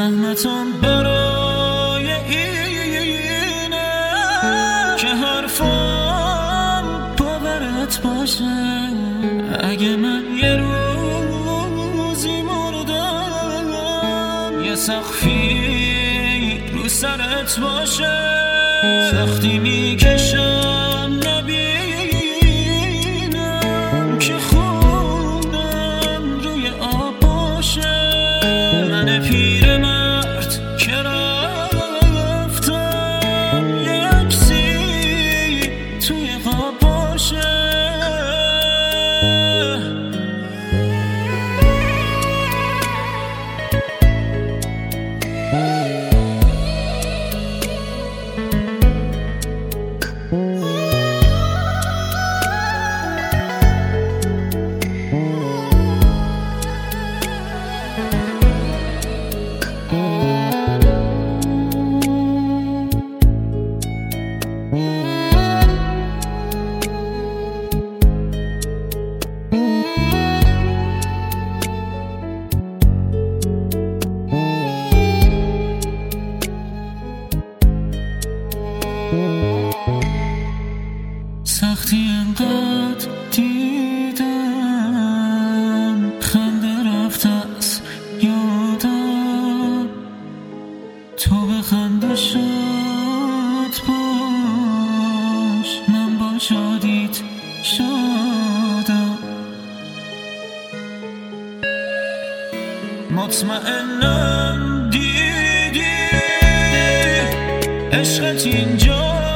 زحمتم برای اینه که حرفم باورت باشه. اگه من یه روزی مردم یه سقفی رو سرت باشه. سختی میکشم نبینم که خوندم روی آب باشه. من پیرمرد که رفتم یه عکسی توی خواب باشه. سختی انقدر دیدم خنده رفته از یادم. تو به خنده شاد باش من با شادیت شادم. مطمئنم دیدی عشقت اینجا